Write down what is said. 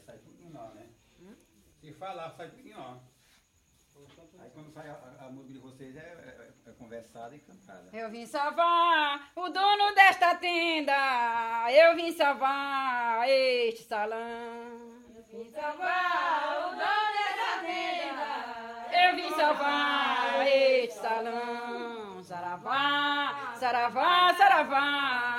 sai tudo em ó, né? Se falar, sai tudo em ó. Aí quando sai a música de vocês é conversada e cantada. Eu vim salvar o dono desta tenda, eu vim salvar este salão. Eu vim salvar o dono desta tenda, eu vim salvar este salão. Saravá, saravá, saravá.